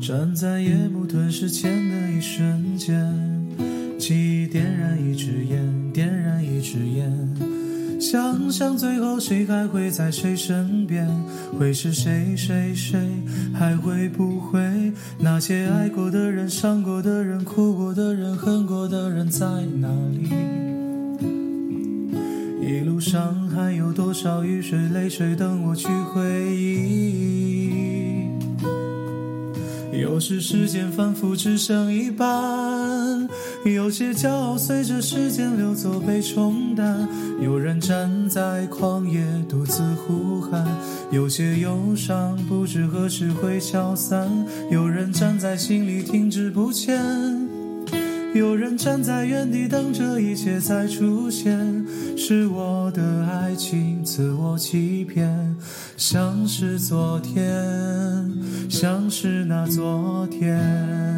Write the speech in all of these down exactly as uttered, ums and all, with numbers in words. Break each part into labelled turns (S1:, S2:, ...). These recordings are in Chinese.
S1: 站在夜幕吞噬前的一瞬间，记忆点燃一支烟，点燃一支烟，想想最后谁还会在谁身边，会是谁谁谁，还会不会那些爱过的人，伤过的人，哭过的人，恨过的人在哪里？一路上还有多少雨水泪水等我去回忆？有时时间反复只剩一半，有些骄傲随着时间流走被冲淡，有人站在旷野独自呼喊，有些忧伤不知何时会消散，有人站在心里停滞不前，有人站在原地等着一切再出现，是我的爱情自我欺骗，像是昨天，像是那昨天。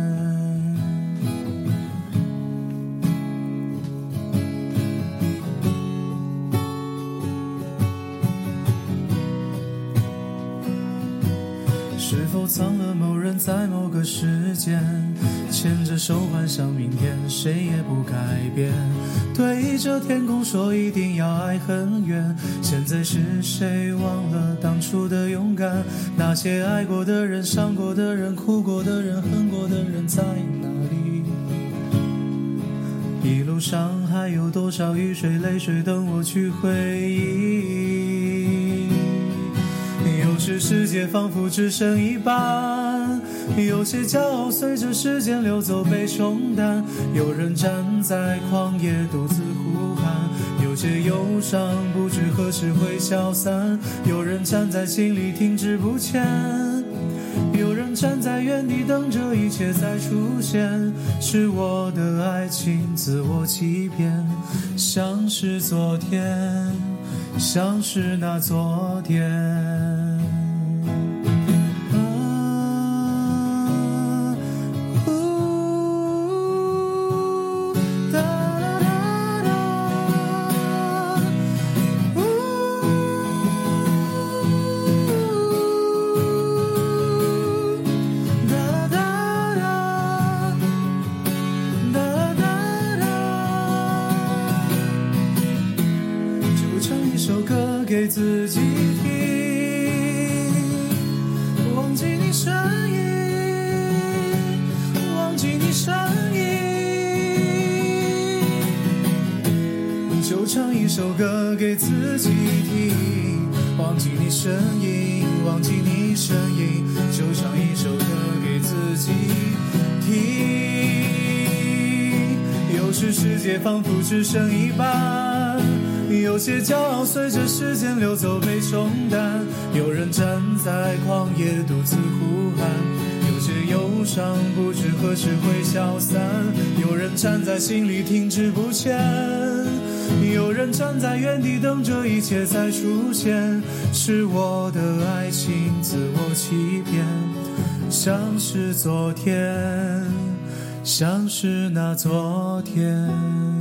S1: 是否藏了某人在某个时间，牵着手幻想明天，谁也不改变，对着天空说一定要爱很远，现在是谁忘了当初的勇敢，那些爱过的人，伤过的人，哭过的人，恨过的人在哪里？一路上还有多少雨水泪水等我去回忆？有时世界仿佛只剩一半，有些骄傲随着时间流走被冲淡，有人站在旷野独自呼喊，有些忧伤不知何时会消散，有人站在心里停滞不前，有人站在原地等着一切再出现，是我的爱情自我欺骗，像是昨天，像是那昨天。给自己听，忘记你身影，忘记你身影，就唱一首歌给自己听，忘记你身影，忘记你身影，就唱一首歌给自己听。有时世界仿佛只剩一半，有些骄傲随着时间流走被冲淡，有人站在旷野独自呼喊，有些忧伤不知何时会消散，有人站在心里停滞不前，有人站在原地等着一切再出现，是我的爱情自我欺骗，像是昨天，像是那昨天。